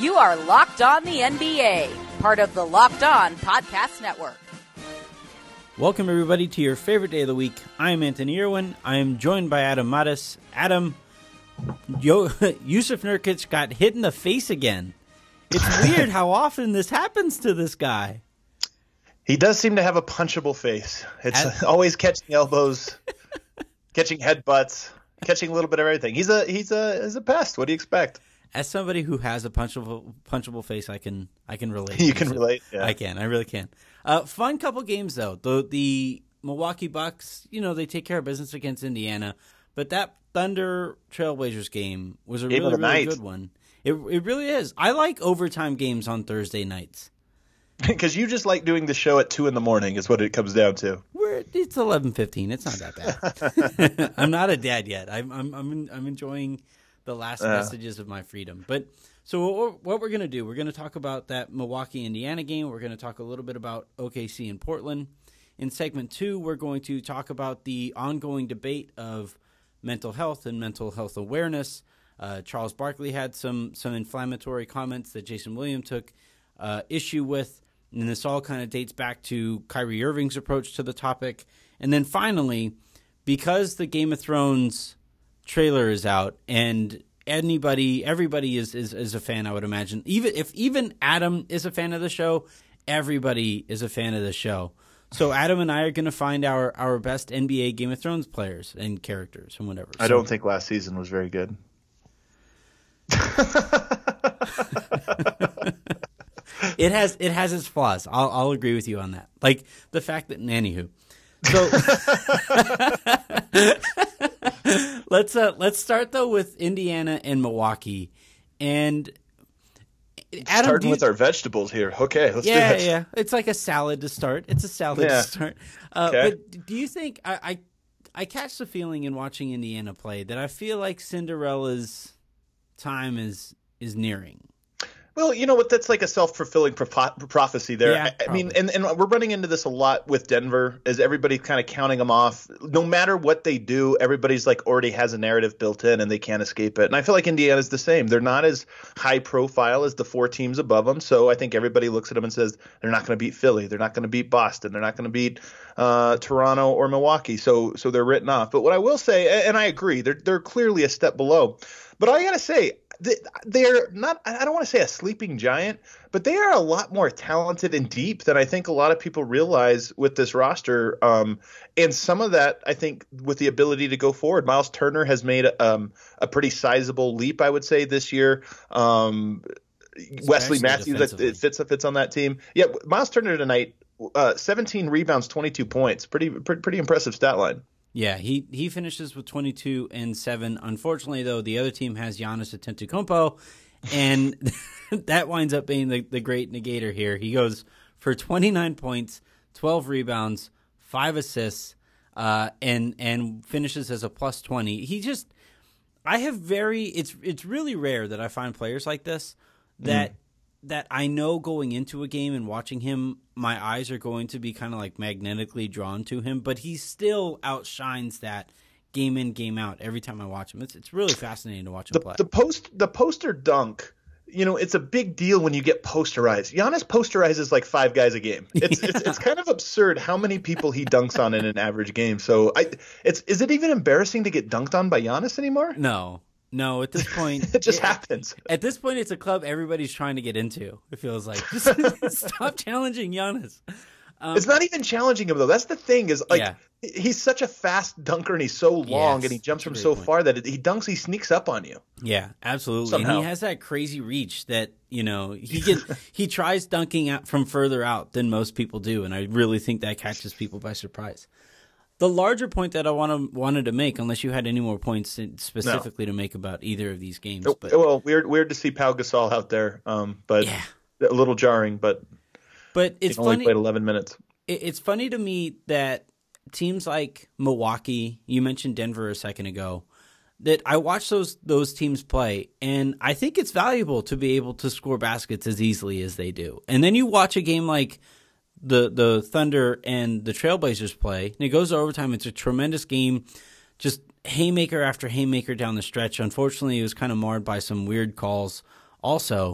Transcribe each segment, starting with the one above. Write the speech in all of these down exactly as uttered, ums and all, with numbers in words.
You are Locked On the N B A, part of the Locked On Podcast Network. Welcome, everybody, to your favorite day of the week. I'm Anthony Irwin. I am joined by Adam Mattis. Adam, Yo, Jusuf Nurkic got hit in the face again. It's weird how often this happens to this guy. He does seem to have a punchable face. It's As- always catching elbows, catching headbutts, catching a little bit of everything. He's a he's a he's a pest. What do you expect? As somebody who has a punchable punchable face, I can I can relate. You can relate. Yeah. I can. I really can. Uh, fun couple games though. The the Milwaukee Bucks, you know, they take care of business against Indiana, but that Thunder Trailblazers game was a Game really of the really night. good one. It it really is. I like overtime games on Thursday nights. Because you just like doing the show at two in the morning is what it comes down to. We're, it's eleven fifteen. It's not that bad. I'm not a dad yet. I'm I'm I'm, I'm enjoying the last uh. vestiges of my freedom. But so what, what we're going to do, we're going to talk about that Milwaukee-Indiana game. We're going to talk a little bit about O K C and Portland. In segment two, we're going to talk about the ongoing debate of mental health and mental health awareness. Uh, Charles Barkley had some some inflammatory comments that Jason Williams took uh, issue with. And this all kind of dates back to Kyrie Irving's approach to the topic. And then finally, because the Game of Thrones trailer is out and anybody, everybody is, is, is a fan, I would imagine. Even if even Adam is a fan of the show, everybody is a fan of the show. So Adam and I are going to find our, our best N B A Game of Thrones players and characters and whatever. I so, don't think last season was very good. It has it has its flaws. I'll I'll agree with you on that. Like the fact that anywho. So let's uh, let's start though with Indiana and Milwaukee. And Adam, starting you, with our vegetables here. Okay, let's yeah, do this. Yeah, it's like a salad to start. It's a salad yeah. to start. Uh, okay. But do you think I, I I catch the feeling in watching Indiana play that I feel like Cinderella's time is is nearing? Well, you know what? That's like a self-fulfilling pro- prophecy there. Yeah, I, I mean, and, and we're running into this a lot with Denver, is everybody kind of counting them off. No matter what they do, everybody's like already has a narrative built in and they can't escape it. And I feel like Indiana's the same. They're not as high profile as the four teams above them. So I think everybody looks at them and says they're not going to beat Philly. They're not going to beat Boston. They're not going to beat uh, Toronto or Milwaukee. So so they're written off. But what I will say, and I agree, they're they're clearly a step below. But I got to say, they're not – I don't want to say a sleeping giant, but they are a lot more talented and deep than I think a lot of people realize with this roster. Um, and some of that, I think, with the ability to go forward. Miles Turner has made um, a pretty sizable leap, I would say, this year. Um, Wesley Matthews that fits, fits on that team. Yeah, Miles Turner tonight, uh, seventeen rebounds, twenty-two points. Pretty, pretty, pretty impressive stat line. Yeah, he, he finishes with twenty-two and seven. Unfortunately, though, the other team has Giannis Antetokounmpo, and that winds up being the, the great negator here. He goes for twenty-nine points, twelve rebounds, five assists, uh, and and finishes as a plus twenty. He just – I have very – it's it's really rare that I find players like this that mm. – that I know going into a game and watching him, my eyes are going to be kind of like magnetically drawn to him, but he still outshines that game in, game out every time I watch him. It's it's really fascinating to watch him the, play. The post the poster dunk, you know, it's a big deal when you get posterized. Giannis posterizes like five guys a game. It's yeah. it's, it's kind of absurd how many people he dunks on in an average game. So I it's is it even embarrassing to get dunked on by Giannis anymore? No. No, at this point it just it, happens. At this point, it's a club everybody's trying to get into. It feels like just stop challenging Giannis. Um, it's not even challenging him though. That's the thing is like yeah. he's such a fast dunker and he's so long yes, and he jumps from so point. far that it, he dunks, he sneaks up on you. Yeah, absolutely. Somehow. And he has that crazy reach that you know he gets. He tries dunking out from further out than most people do, and I really think that catches people by surprise. The larger point that I want to, wanted to make, unless you had any more points specifically no. to make about either of these games. But, well, weird weird to see Pau Gasol out there, um, but yeah. a little jarring. But but it's he only funny, played eleven minutes. It's funny to me that teams like Milwaukee, you mentioned Denver a second ago, that I watch those those teams play, and I think it's valuable to be able to score baskets as easily as they do. And then you watch a game like the the Thunder and the Trailblazers play, and it goes to overtime. It's a tremendous game, just haymaker after haymaker down the stretch. Unfortunately, it was kind of marred by some weird calls also.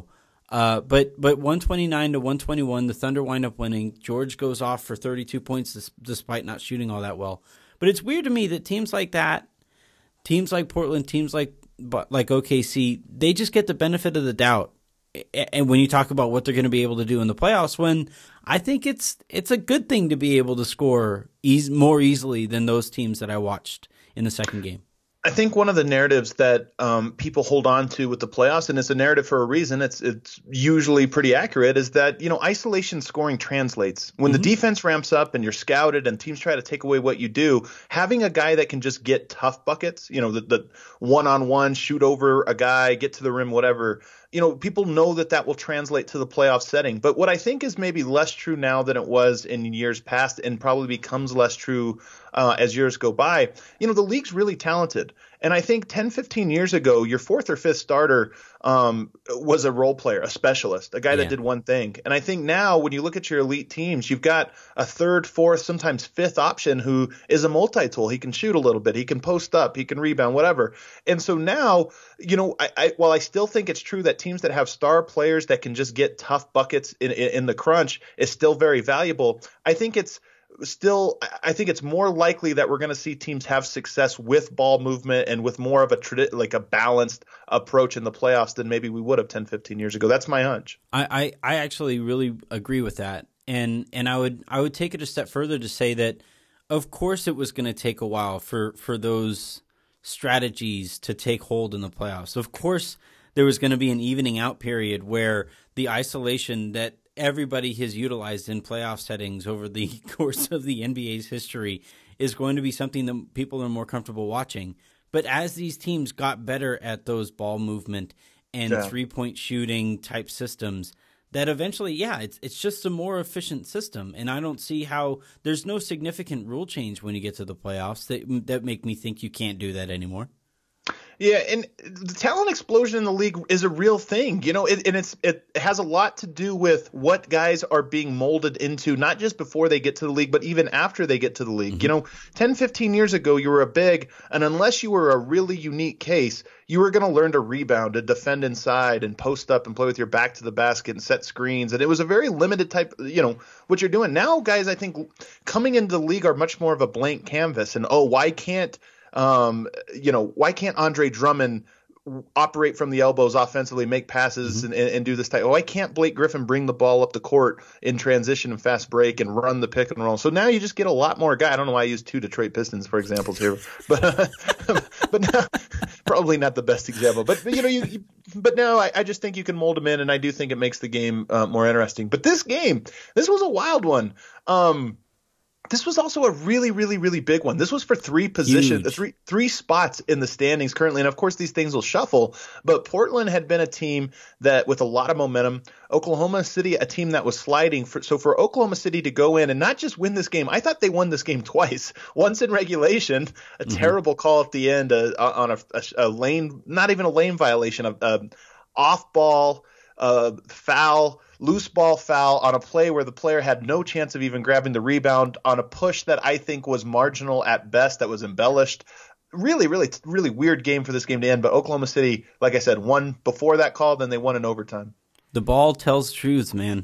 Uh, but but one twenty-nine to one twenty-one, the Thunder wind up winning. George goes off for thirty-two points dis- despite not shooting all that well. But it's weird to me that teams like that, teams like Portland, teams like like O K C, they just get the benefit of the doubt. And when you talk about what they're going to be able to do in the playoffs, when I think it's it's a good thing to be able to score eas- more easily than those teams that I watched in the second game. I think one of the narratives that um, people hold on to with the playoffs, and it's a narrative for a reason, it's it's usually pretty accurate, is that, you know, isolation scoring translates. When mm-hmm. the defense ramps up and you're scouted and teams try to take away what you do, having a guy that can just get tough buckets, you know, the, the one-on-one, shoot over a guy, get to the rim, whatever, you know, people know that that will translate to the playoff setting. But what I think is maybe less true now than it was in years past, and probably becomes less true uh, as years go by, you know, the league's really talented. And I think ten, fifteen years ago, your fourth or fifth starter um, was a role player, a specialist, a guy that yeah. did one thing. And I think now when you look at your elite teams, you've got a third, fourth, sometimes fifth option who is a multi-tool. He can shoot a little bit. He can post up. He can rebound, whatever. And so now, you know, I, I, while I still think it's true that teams that have star players that can just get tough buckets in, in, in the crunch is still very valuable, I think it's Still, I think it's more likely that we're going to see teams have success with ball movement and with more of a tradi- like a balanced approach in the playoffs than maybe we would have ten, fifteen years ago. That's my hunch. I, I, I actually really agree with that. And and I would I would take it a step further to say that, of course, it was going to take a while for, for those strategies to take hold in the playoffs. Of course, there was going to be an evening out period where the isolation that everybody has utilized in playoff settings over the course of the N B A's history is going to be something that people are more comfortable watching. But as these teams got better at those ball movement and yeah. three-point shooting type systems, that eventually, yeah, it's it's just a more efficient system. And I don't see how there's no significant rule change when you get to the playoffs that that make me think you can't do that anymore. Yeah, and the talent explosion in the league is a real thing, you know, it, and it's it has a lot to do with what guys are being molded into, not just before they get to the league, but even after they get to the league. Mm-hmm. You know, ten, fifteen years ago, you were a big, and unless you were a really unique case, you were going to learn to rebound, to defend inside and post up and play with your back to the basket and set screens. And it was a very limited type, you know, what you're doing. Now, guys, I think coming into the league are much more of a blank canvas. And, oh, why can't Um, you know, why can't Andre Drummond operate from the elbows offensively, make passes, mm-hmm. and, and do this type? Oh, why can't Blake Griffin bring the ball up the court in transition and fast break and run the pick and roll? So now you just get a lot more guy. I don't know why I use two Detroit Pistons for examples here, but uh, but now, probably not the best example. But, but you know, you, you but now I, I just think you can mold them in, and I do think it makes the game uh, more interesting. But this game, this was a wild one. Um, This was also a really, really, really big one. This was for three positions, three three spots in the standings currently. And, of course, these things will shuffle. But Portland had been a team that with a lot of momentum. Oklahoma City, a team that was sliding. For, so for Oklahoma City to go in and not just win this game, I thought they won this game twice. Once in regulation, a mm-hmm. terrible call at the end uh, on a, a, a lane, not even a lane violation, a, a off-ball uh, foul, loose ball foul on a play where the player had no chance of even grabbing the rebound on a push that I think was marginal at best, that was embellished. Really, really, really weird game for this game to end. But Oklahoma City, like I said, won before that call, then they won in overtime. The ball tells truths, man.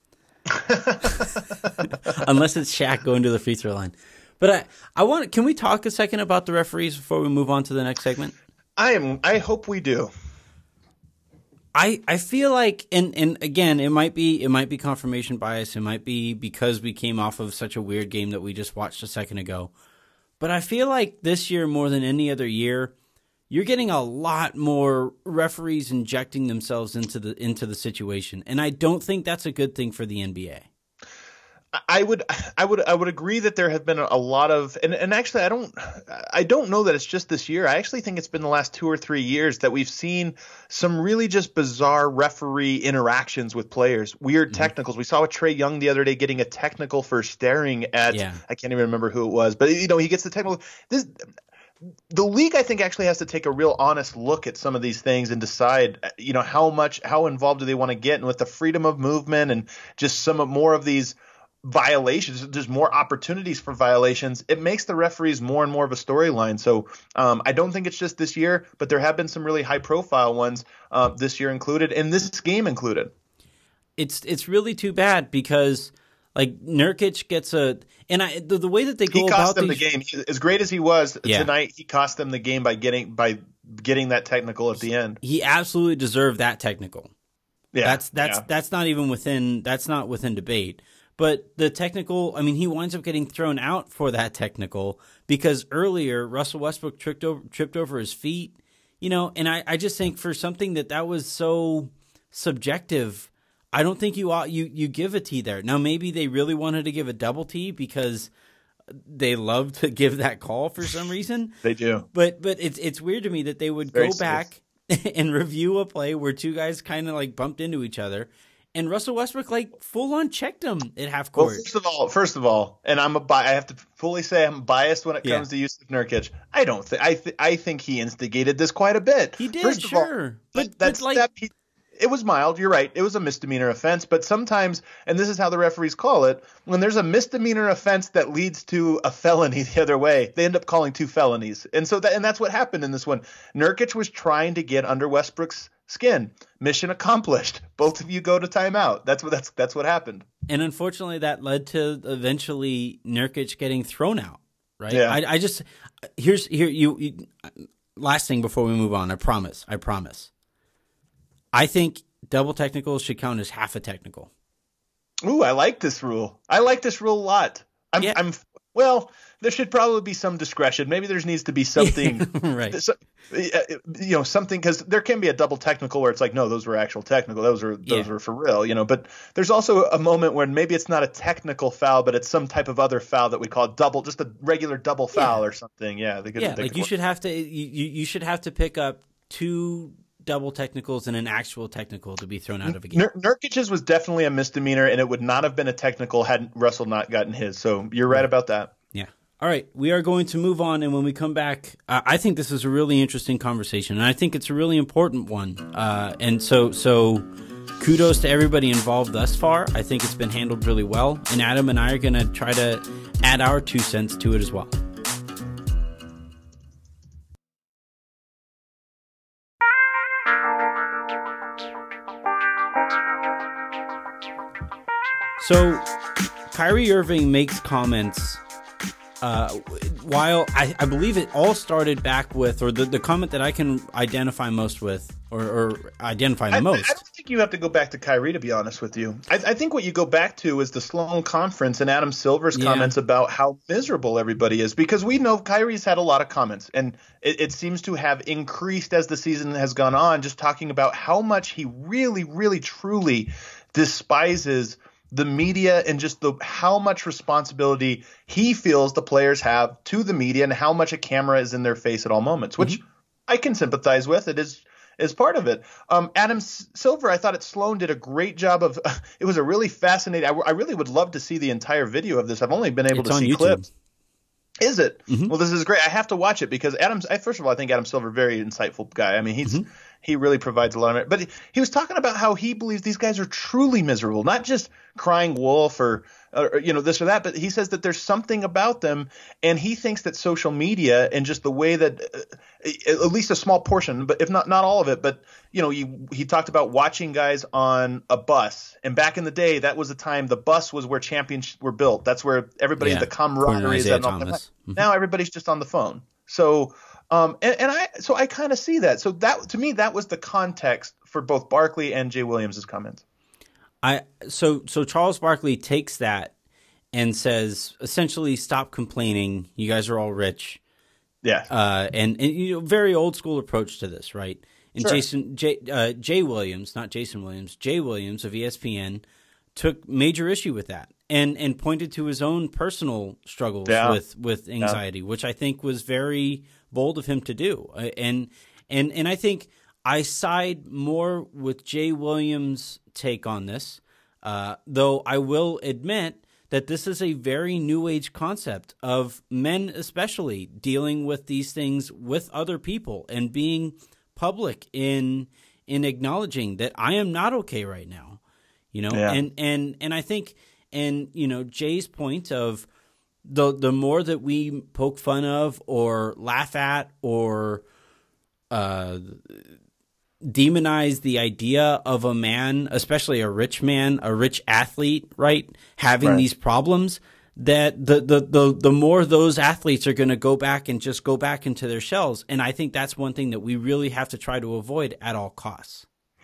Unless it's Shaq going to the free throw line. But I, I want. Can we talk a second about the referees before we move on to the next segment? I am. I hope we do. I, I feel like, and, and again, it might be it might be confirmation bias. It might be because we came off of such a weird game that we just watched a second ago. But I feel like this year, more than any other year, you're getting a lot more referees injecting themselves into the into the situation, and I don't think that's a good thing for the N B A. I would, I would, I would agree that there have been a lot of, and, and actually, I don't, I don't know that it's just this year. I actually think it's been the last two or three years that we've seen some really just bizarre referee interactions with players, weird mm-hmm. technicals. We saw with Trae Young the other day getting a technical for staring at, yeah. I can't even remember who it was, but you know, he gets the technical. This, the league, I think, actually has to take a real honest look at some of these things and decide, you know, how much, how involved do they want to get, and with the freedom of movement and just some of more of these violations, there's more opportunities for violations. It makes the referees more and more of a storyline. So um, I don't think it's just this year, but there have been some really high profile ones uh, this year included, and this game included. it's it's really too bad because like Nurkic gets a and I the, the way that they go he cost about them these, the game. He, as great as he was yeah. tonight, he cost them the game by getting by getting that technical at the end. He absolutely deserved that technical. Yeah, that's that's yeah. that's not even within that's not within debate. But the technical, I mean, he winds up getting thrown out for that technical because earlier Russell Westbrook tripped over tripped over his feet, you know. And I, I just think for something that that was so subjective, I don't think you ought, you you give a T there. Now maybe they really wanted to give a double T because they love to give that call for some reason. They do, but but it's it's weird to me that they would Very go back and review a play where two guys kind of like bumped into each other, and Russell Westbrook like full on checked him at half court. Well, first of all, first of all, and I'm a bi- I have to fully say I'm biased when it comes yeah. to Jusuf Nurkic. I don't think I th- I think he instigated this quite a bit. He did, first sure, all, but that's but like. That, he, It was mild. You're right. It was a misdemeanor offense. But sometimes, and this is how the referees call it, when there's a misdemeanor offense that leads to a felony the other way, they end up calling two felonies. And so that, and that's what happened in this one. Nurkic was trying to get under Westbrook's skin. Mission accomplished. Both of you go to timeout. That's what that's that's what happened. And unfortunately, that led to eventually Nurkic getting thrown out. Right. Yeah. I, I just here's here you, you. Last thing before we move on. I promise. I promise. I think double technicals should count as half a technical. Ooh, I like this rule. I like this rule a lot. I'm, yeah. I'm well, there should probably be some discretion. Maybe there needs to be something, right? You know, something, because there can be a double technical where it's like, no, those were actual technical. Those are those yeah. were for real, you know. But there's also a moment when maybe it's not a technical foul, but it's some type of other foul that we call double, just a regular double foul yeah. or something. Yeah, they could, yeah. They like could you work. should have to you you should have to pick up two double technicals and an actual technical to be thrown out of a game. Nur- Nurkic's was definitely a misdemeanor, and it would not have been a technical had Russell not gotten his. So you're right about that. Yeah. All right. We are going to move on, and when we come back, uh, I think this is a really interesting conversation, and I think it's a really important one. Uh, and so, so kudos to everybody involved thus far. I think it's been handled really well, and Adam and I are going to try to add our two cents to it as well. So, Kyrie Irving makes comments uh, while I, I believe it all started back with, or the, the comment that I can identify most with, or, or identify the I, most. I don't think you have to go back to Kyrie, to be honest with you. I, I think what you go back to is the Sloan conference and Adam Silver's Yeah. comments about how miserable everybody is, because we know Kyrie's had a lot of comments, and it, it seems to have increased as the season has gone on, just talking about how much he really, really, truly despises the media and just the how much responsibility he feels the players have to the media and how much a camera is in their face at all moments, which mm-hmm. I can sympathize with. It is is part of it. Um, Adam S- Silver, I thought at Sloan did a great job of uh, – it was a really fascinating – I, I really would love to see the entire video of this. I've only been able it's to see YouTube. clips. Is it? Mm-hmm. Well, this is great. I have to watch it because Adam's – first of all, I think Adam Silver, very insightful guy. I mean, he's mm-hmm. he really provides a lot of it. But he, he was talking about how he believes these guys are truly miserable, not just crying wolf or, or, you know, this or that, but he says that there's something about them, and he thinks that social media and just the way that uh, at least a small portion, but if not not all of it, but, you know, you, he talked about watching guys on a bus. And back in the day, that was the time the bus was where champions were built. That's where everybody, yeah. the camaraderie is at. Mm-hmm. Now everybody's just on the phone. So um, and, and I so I kind of see that. So that to me, that was the context for both Barkley and Jay Williams' comments. I so so Charles Barkley takes that and says essentially, stop complaining. You guys are all rich. Yeah. Uh, and, and you know, very old school approach to this, right? And sure. Jason Jay, uh, Jay Williams, not Jason Williams, Jay Williams of E S P N took major issue with that and and pointed to his own personal struggles yeah. with with anxiety, yeah. which I think was very bold of him to do. And and and I think I side more with Jay Williams' take on this, uh, though I will admit that this is a very new age concept of men especially dealing with these things with other people and being public in in acknowledging that I am not okay right now. You know, yeah. and, and and I think, and you know, Jay's point of the the more that we poke fun of or laugh at or uh, demonize the idea of a man, especially a rich man, a rich athlete, right, having right. these problems, that the, the, the, the more those athletes are going to go back and just go back into their shells. And I think that's one thing that we really have to try to avoid at all costs.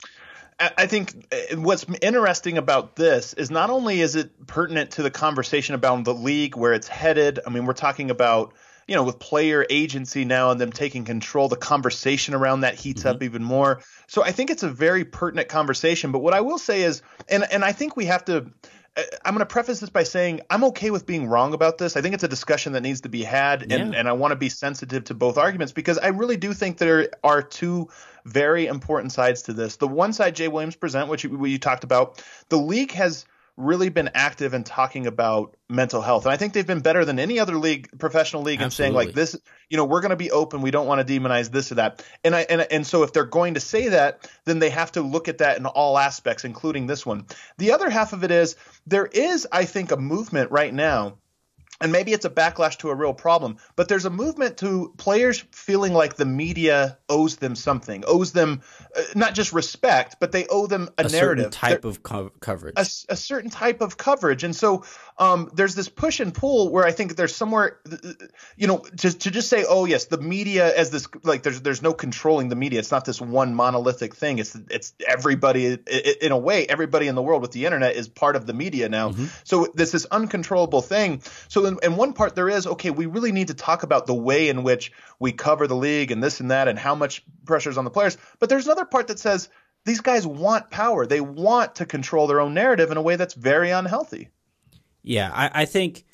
I think what's interesting about this is not only is it pertinent to the conversation about the league, where it's headed. I mean, we're talking about, you know, with player agency now and them taking control, the conversation around that heats mm-hmm. up even more. So I think it's a very pertinent conversation. But what I will say is, and, and I think we have to – I'm going to preface this by saying I'm okay with being wrong about this. I think it's a discussion that needs to be had, yeah. and, and I want to be sensitive to both arguments, because I really do think there are two very important sides to this. The one side Jay Williams present, which you, you talked about, the league has really been active in talking about mental health. And I think they've been better than any other league, professional league, in saying like this, you know, we're going to be open. We don't want to demonize this or that. And I, and, and so if they're going to say that, then they have to look at that in all aspects, including this one. The other half of it is there is, I think, a movement right now, and maybe it's a backlash to a real problem, but there's a movement to players feeling like the media owes them something, owes them uh, not just respect, but they owe them a, a narrative. Certain type They're, of co- coverage. A, a certain type of coverage. And so um, there's this push and pull where I think there's somewhere, you know, to, to just say, oh, yes, the media as this, like there's there's no controlling the media. It's not this one monolithic thing. It's it's everybody, in a way, everybody in the world with the internet is part of the media now. Mm-hmm. So there's this uncontrollable thing. So in, in one part there is, okay, we really need to talk about the way in which we cover the league and this and that and how much pressure is on the players. But there's another part that says these guys want power. They want to control their own narrative in a way that's very unhealthy. Yeah, I, I think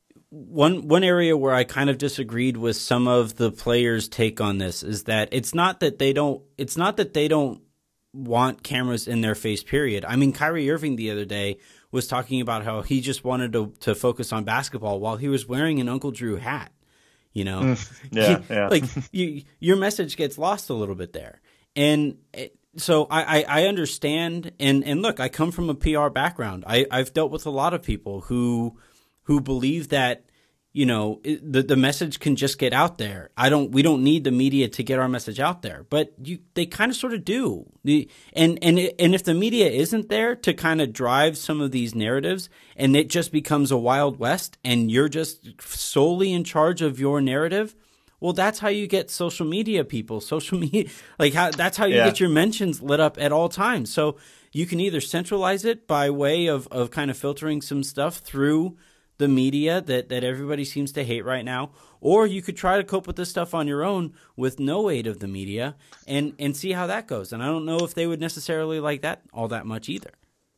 one one area where I kind of disagreed with some of the players' take on this is that it's not that they don't it's not that they don't want cameras in their face, period. I mean, Kyrie Irving the other day was talking about how he just wanted to to focus on basketball while he was wearing an Uncle Drew hat. You know, mm, yeah, yeah. like you, your message gets lost a little bit there, and it, so I, I, I understand. And, and look, I come from a P R background. I, I've dealt with a lot of people who who believe that, you know, it, the the message can just get out there. I don't. We don't need the media to get our message out there, but you they kind of sort of do. The, and and and if the media isn't there to kind of drive some of these narratives, and it just becomes a Wild West, and you're just solely in charge of your narrative, well, that's how you get social media people. Social media, like how that's how you yeah. get your mentions lit up at all times. So you can either centralize it by way of of kind of filtering some stuff through the media that, that everybody seems to hate right now, or you could try to cope with this stuff on your own with no aid of the media and, and see how that goes. And I don't know if they would necessarily like that all that much either.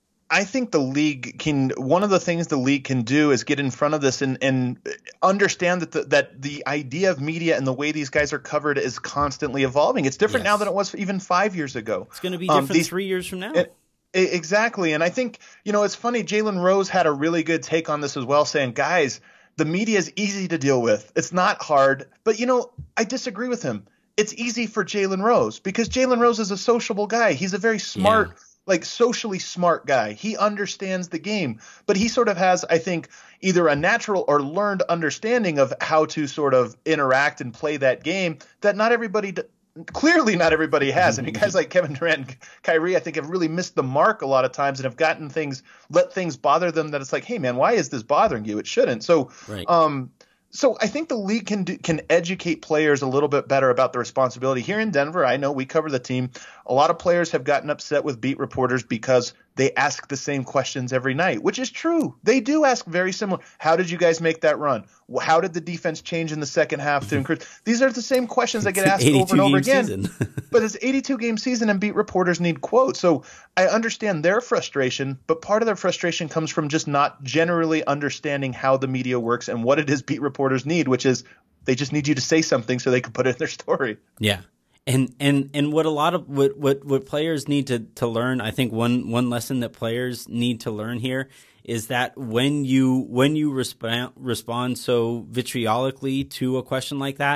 I think the league can – one of the things the league can do is get in front of this and, and understand that the, that the idea of media and the way these guys are covered is constantly evolving. It's different yes. now than it was even five years ago. It's going to be different um, these, three years from now. It, Exactly. And I think, you know, it's funny. Jalen Rose had a really good take on this as well, saying, guys, the media is easy to deal with. It's not hard. But, you know, I disagree with him. It's easy for Jalen Rose because Jalen Rose is a sociable guy. He's a very smart, yeah. like socially smart guy. He understands the game, but he sort of has, I think, either a natural or learned understanding of how to sort of interact and play that game that not everybody d- Clearly not everybody has. I mean, guys like Kevin Durant and Kyrie, I think, have really missed the mark a lot of times and have gotten things, let things bother them that it's like, hey, man, why is this bothering you? It shouldn't. So, right. um, so I think the league can do, can educate players a little bit better about the responsibility. Here in Denver, I know we cover the team. A lot of players have gotten upset with beat reporters because they ask the same questions every night, which is true. They do ask very similar. How did you guys make that run? How did the defense change in the second half to increase? These are the same questions that get asked over and over again. But it's eighty-two game season and beat reporters need quotes. So I understand their frustration, but part of their frustration comes from just not generally understanding how the media works and what it is beat reporters need, which is they just need you to say something so they can put it in their story. Yeah. And and and what a lot of what what, what players need to, to learn, I think one, one lesson that players need to learn here is that when you when you respond respond so vitriolically to a question like that,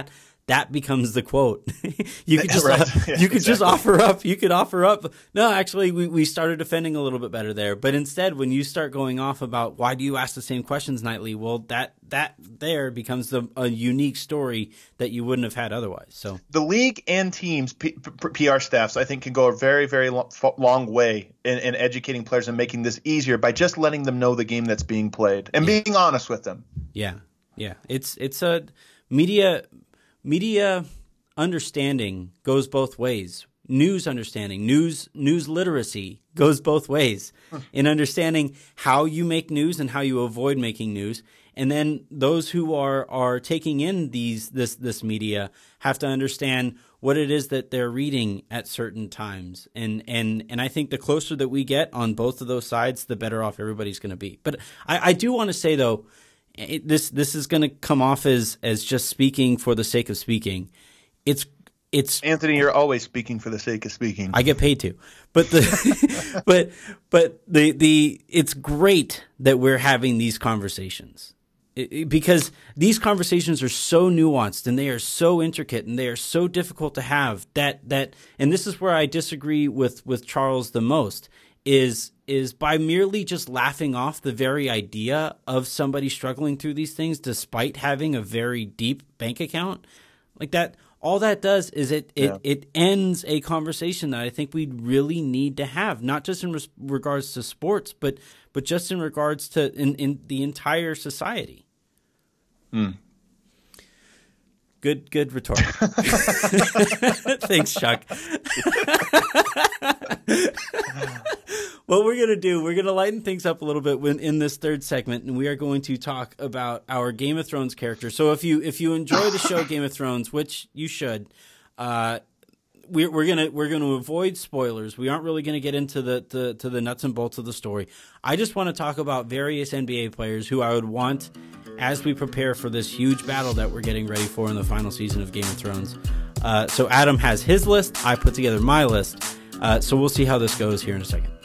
that becomes the quote. you could just Right. uh, Yeah, you could just exactly. offer up. You could offer up. No, actually, we, we started defending a little bit better there. But instead, when you start going off about why do you ask the same questions nightly, well, that that there becomes the, a unique story that you wouldn't have had otherwise. So The league and teams, P- P- PR staffs, I think can go a very, very lo- f- long way in, in educating players and making this easier by just letting them know the game that's being played and Yeah. being honest with them. yeah, yeah, it's it's a media media understanding goes both ways. News understanding, news news literacy goes both ways in understanding how you make news and how you avoid making news. And then those who are are taking in these this this media have to understand what it is that they're reading at certain times. And and and I think the closer that we get on both of those sides, the better off everybody's going to be. But I, I do want to say though, it, this this is going to come off as as just speaking for the sake of speaking. It's it's Anthony, you're always speaking for the sake of speaking. I get paid to, but the but but the the it's great that we're having these conversations. It- it- because these conversations are so nuanced and they are so intricate and they are so difficult to have that that and this is where I disagree with with Charles the most is is by merely just laughing off the very idea of somebody struggling through these things despite having a very deep bank account like that. All that does is it it, Yeah. it ends a conversation that I think we really need to have, not just in res- regards to sports, but but just in regards to in, in the entire society. Mm. Good, good retort. Thanks, Chuck. What we're going to do, we're going to lighten things up a little bit when, in this third segment, and we are going to talk about our Game of Thrones character. So if you if you enjoy the show Game of Thrones, which you should, uh, we're, we're gonna we're gonna avoid spoilers. We aren't really gonna get into the, the to the nuts and bolts of the story. I just want to talk about various N B A players who I would want as we prepare for this huge battle that we're getting ready for in the final season of Game of Thrones. Uh, so Adam has his list. I put together my list. Uh, so we'll see how this goes here in a second.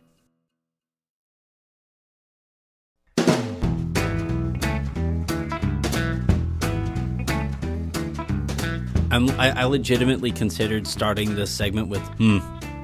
I'm, I, I legitimately considered starting this segment with hmm.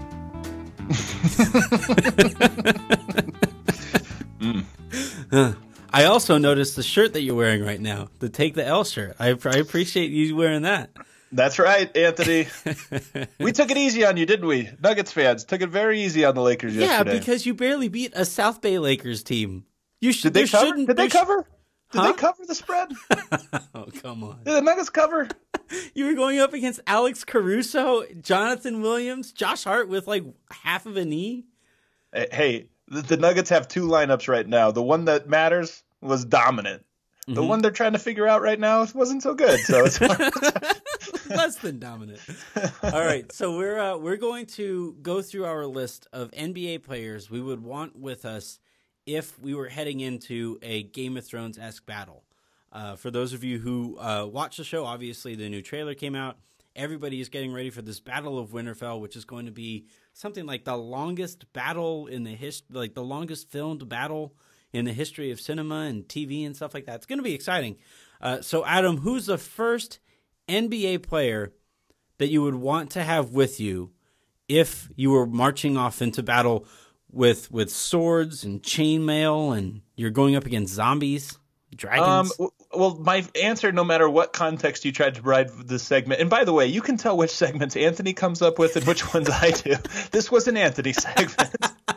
Mm. I also noticed the shirt that you're wearing right now, the Take the L shirt. I, I appreciate you wearing that. That's right, Anthony. We took it easy on you, didn't we? Nuggets fans took it very easy on the Lakers Yeah, yesterday. because you barely beat a South Bay Lakers team. You should. Did they there cover? shouldn't- Did they there sh- cover? Did Huh? they cover the spread? Oh, come on. Did the Nuggets cover? You were going up against Alex Caruso, Jonathan Williams, Josh Hart with like half of a knee. Hey, the, the Nuggets have two lineups right now. The one that matters was dominant. The Mhm. one they're trying to figure out right now wasn't so good. So it's Less than dominant. All right, so we're uh, we're going to go through our list of N B A players we would want with us if we were heading into a Game of Thrones-esque battle. Uh, for those of you who uh, watch the show, obviously the new trailer came out. Everybody is getting ready for this Battle of Winterfell, which is going to be something like the longest battle in the hist- like the longest filmed battle in the history of cinema and T V and stuff like that. It's going to be exciting. Uh, so, Adam, who's the first N B A player that you would want to have with you if you were marching off into battle with with swords and chainmail and you're going up against zombies, dragons? Um, w- well, my answer, no matter what context you tried to provide for this segment, and by the way, you can tell which segments Anthony comes up with and which ones I do. This was an Anthony segment.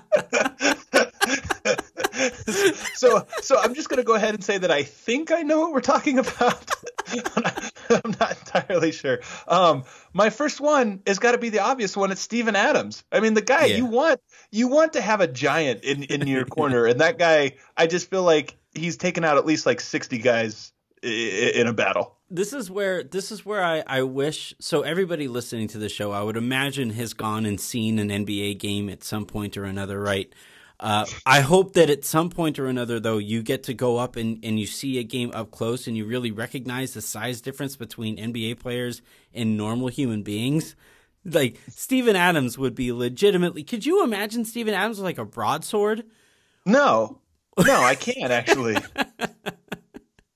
so, so I'm just going to go ahead and say that I think I know what we're talking about. I'm not entirely sure. Um, my first one has got to be the obvious one. It's Steven Adams. I mean, the guy Yeah. you want you want to have a giant in, in your corner, and that guy, I just feel like he's taken out at least like sixty guys i- i- in a battle. This is where this is where I, I wish so everybody listening to the show, I would imagine, has gone and seen an N B A game at some point or another, right? Uh, I hope that at some point or another, though, you get to go up and, and you see a game up close and you really recognize the size difference between N B A players and normal human beings. Like, Steven Adams would be legitimately... Could you imagine Steven Adams with, like, a broadsword? No, no, I can't actually.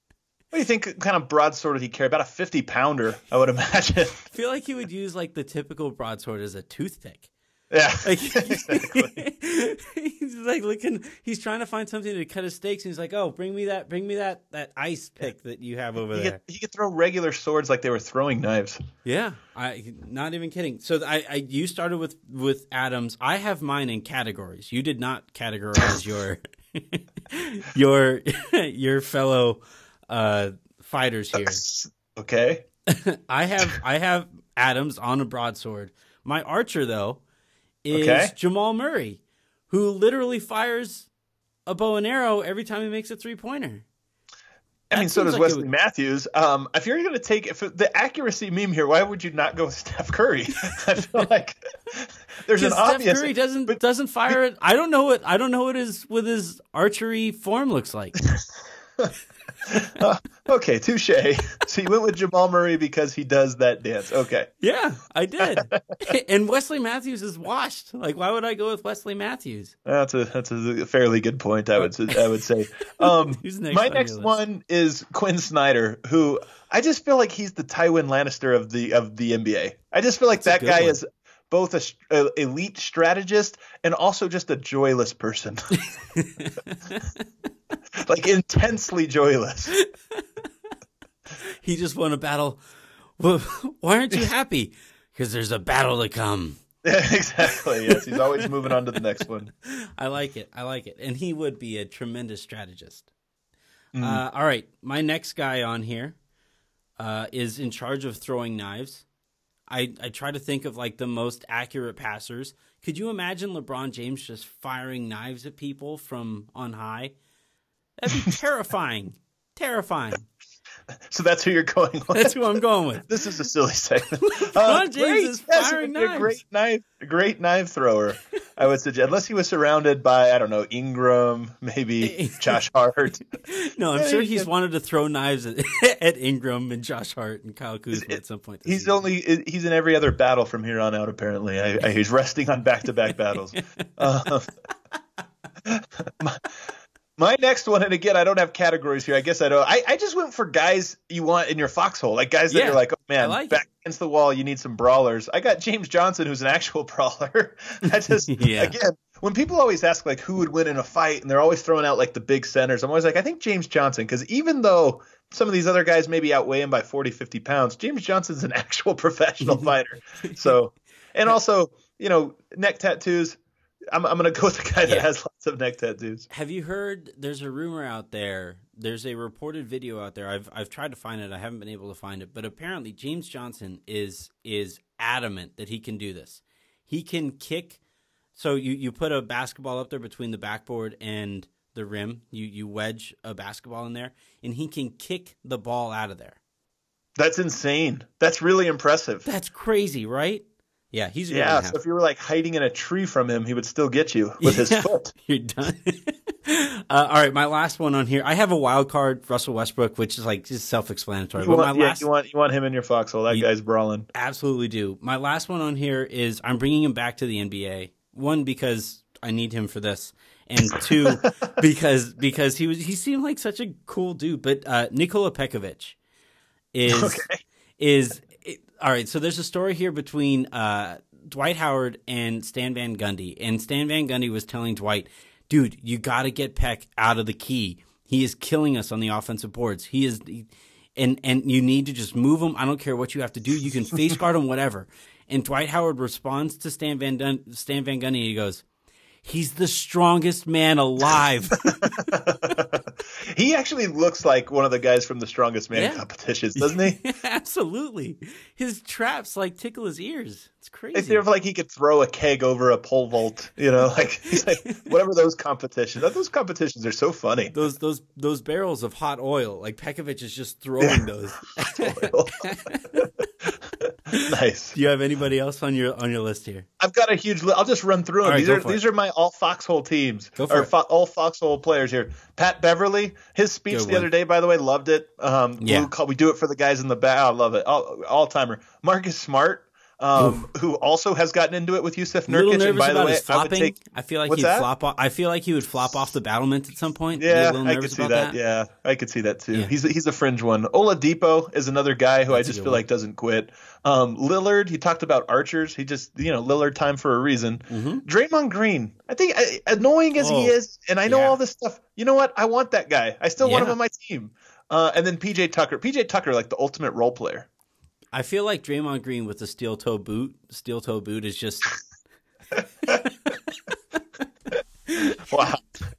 What do you think kind of broadsword would he carry? About a fifty pounder, I would imagine. I feel like he would use like the typical broadsword as a toothpick. Yeah, like, exactly. He's like looking. He's trying to find something to cut his steaks, and he's like, "Oh, bring me that, bring me that, that ice pick that you have over he there." Could, he could throw regular swords like they were throwing knives. Yeah, I not even kidding. So I, I you started with with Adams. I have mine in categories. You did not categorize your your your fellow uh, fighters here. Okay. I have I have Adams on a broadsword. My archer though is okay. Jamal Murray, who literally fires a bow and arrow every time he makes a three pointer. I mean, so does like Wesley would... Matthews. Um, if you're going to take if the accuracy meme here, why would you not go with Steph Curry? I feel like there's an Steph obvious. Curry doesn't but... doesn't fire it. I don't know what I don't know what his with his archery form looks like. uh, okay, touche. So you went with Jamal Murray because he does that dance. Okay. Yeah, I did. And Wesley Matthews is washed. Like, why would I go with Wesley Matthews? That's a that's a fairly good point. I would I would say. Um, next my next one is Quinn Snyder, who I just feel like he's the Tywin Lannister of the of the N B A. I just feel like that's that guy one. is both a, a elite strategist and also just a joyless person. Like intensely joyless. He just won a battle. Well, why aren't you happy? Because there's a battle to come. Yeah, exactly. Yes, he's always moving on to the next one. I like it. I like it. And he would be a tremendous strategist. Mm. Uh, all right. My next guy on here uh, is in charge of throwing knives. I, I try to think of like the most accurate passers. Could you imagine LeBron James just firing knives at people from on high? That'd be terrifying. Terrifying. So that's who you're going with. That's who I'm going with. This is a silly segment. LeBron uh, James great. is firing yes, knives. A great knife, a great knife thrower. I would suggest, unless he was surrounded by, I don't know, Ingram, maybe Josh Hart. No, I'm yeah, sure he's can... wanted to throw knives at, at Ingram and Josh Hart and Kyle Kuzma it, at some point. He's season. only he's in every other battle from here on out. Apparently, I, I, he's resting on back-to-back battles. Um, my, My next one, and again, I don't have categories here. I guess I don't. I, I just went for guys you want in your foxhole, like guys that yeah, you're like, oh man, like back it. against the wall, you need some brawlers. I got James Johnson, who's an actual brawler. I just, yeah. again, when people always ask like who would win in a fight, and they're always throwing out like the big centers, I'm always like, I think James Johnson, because even though some of these other guys maybe outweigh him by forty, fifty pounds, James Johnson's an actual professional fighter. So, and also, you know, neck tattoos. I'm, I'm going to go with the guy that yeah. has lots of neck tattoos. Have you heard there's a rumor out there, there's a reported video out there, I've I've tried to find it, I haven't been able to find it, but apparently James Johnson is is adamant that he can do this. He can kick, so you, you put a basketball up there between the backboard and the rim, you, you wedge a basketball in there, and he can kick the ball out of there. That's insane. That's really impressive. That's crazy, right? Yeah, he's yeah. So if you were like hiding in a tree from him, he would still get you with yeah, his foot. You're done. uh, all right, my last one on here. I have a wild card, Russell Westbrook, which is like just self-explanatory. You but want, my yeah, last, you want you want him in your foxhole. That you, guy's brawling. Absolutely do. My last one on here is I'm bringing him back to the N B A. One, because I need him for this, and two, because because he was he seemed like such a cool dude. But uh, Nikola Pekovic is okay. is it, all right. So there's a story here between. Uh, Dwight Howard and Stan Van Gundy. And Stan Van Gundy was telling Dwight, dude, you got to get Peck out of the key. He is killing us on the offensive boards. He is, and and you need to just move him. I don't care what you have to do. You can face guard him, whatever. And Dwight Howard responds to Stan Van, Dun- Stan Van Gundy, and he goes, he's the strongest man alive. He actually looks like one of the guys from the Strongest Man yeah. competitions, doesn't he? Absolutely. His traps like tickle his ears. It's crazy. It's sort of like he could throw a keg over a pole vault, you know, like, he's like whatever those competitions. Those competitions are so funny. Those those those barrels of hot oil, like Pekovic is just throwing those. Nice. Do you have anybody else on your on your list here? I've got a huge list. I'll just run through them. Right, these are these it. are my all foxhole teams, or fo- all foxhole players here. Pat Beverly, his speech Good the one. other day, by the way, loved it. Um, yeah, we do it for the guys in the back. I love it. All, all timer. Marcus Smart. um, who also has gotten into it with Yusuf A little Nurkic. nervous And by the about way, his flopping. I would take, I feel like what's he'd that? flop. Off, I feel like he would flop off the battlement at some point. Yeah, a little I nervous could see about that. that. Yeah, I could see that too. Yeah. He's a, he's a fringe one. Oladipo is another guy who That's a I just good feel one. like doesn't quit. Um, Lillard, he talked about archers. He just, you know, Lillard time for a reason. Mm-hmm. Draymond Green, I think uh, annoying as Oh, he is, and I know yeah. all this stuff. You know what? I want that guy. I still want him Yeah. on my team. Uh, and then P J Tucker. P J Tucker, like the ultimate role player. I feel like Draymond Green with the steel toe boot. Steel toe boot is just Wow.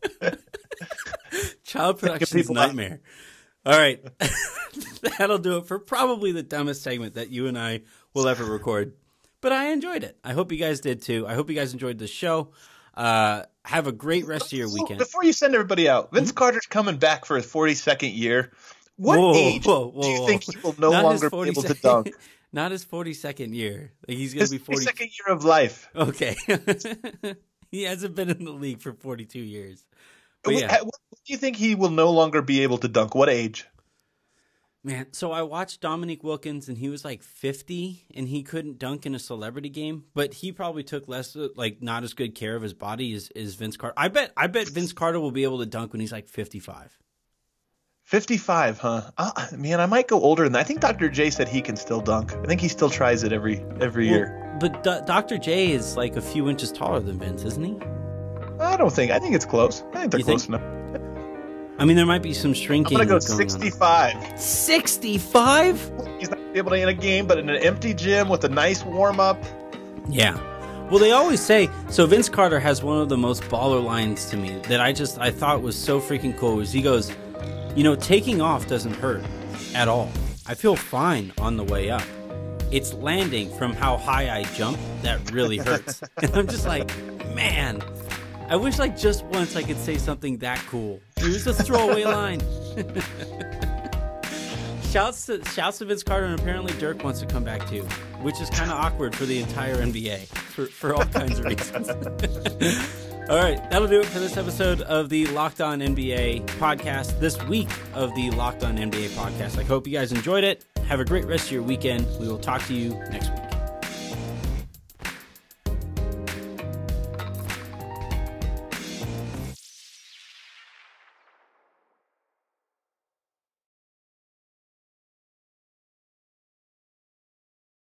child production's people out. nightmare. All right, that'll do it for probably the dumbest segment that you and I will ever record. But I enjoyed it. I hope you guys did too. I hope you guys enjoyed the show. Uh, have a great rest of your weekend. Before you send everybody out, Vince Carter's coming back for his forty-second year. What Whoa, age whoa, whoa, do you whoa. think he will no Not his longer be able to forty-second dunk? Not his forty-second year. Like he's going His to be forty. forty-second year of life. Okay. He hasn't been in the league for forty-two years. But What, yeah. what do you think he will no longer be able to dunk? What age? Man, so I watched Dominique Wilkins, and he was like fifty, and he couldn't dunk in a celebrity game, but he probably took less, like, not as good care of his body as, as Vince Carter. I bet, I bet Vince Carter will be able to dunk when he's like fifty-five. fifty-five, huh? Uh, man, I might go older than that. I think Doctor J said he can still dunk. I think he still tries it every every Well, year. But D- Doctor J is like a few inches taller than Vince, isn't he? I don't think. I think it's close. I think they're You close think? enough. I mean, there might be some I'm shrinking. gonna go going on. sixty-five. sixty-five? He's not gonna be able to in a game, but in an empty gym with a nice warm up. Yeah. Well, they always say, so Vince Carter has one of the most baller lines to me that I just, I thought was so freaking cool, was he goes, you know, taking off doesn't hurt at all. I feel fine on the way up. It's landing from how high I jump that really hurts. And I'm just like, man, I wish like just once I could say something that cool. It was a throwaway line. Shouts to, shouts to Vince Carter, and apparently Dirk wants to come back too, which is kind of awkward for the entire N B A for, for all kinds of reasons. All right, that'll do it for this episode of the Locked On N B A podcast, this week of the Locked On N B A podcast. I hope you guys enjoyed it. Have a great rest of your weekend. We will talk to you next week.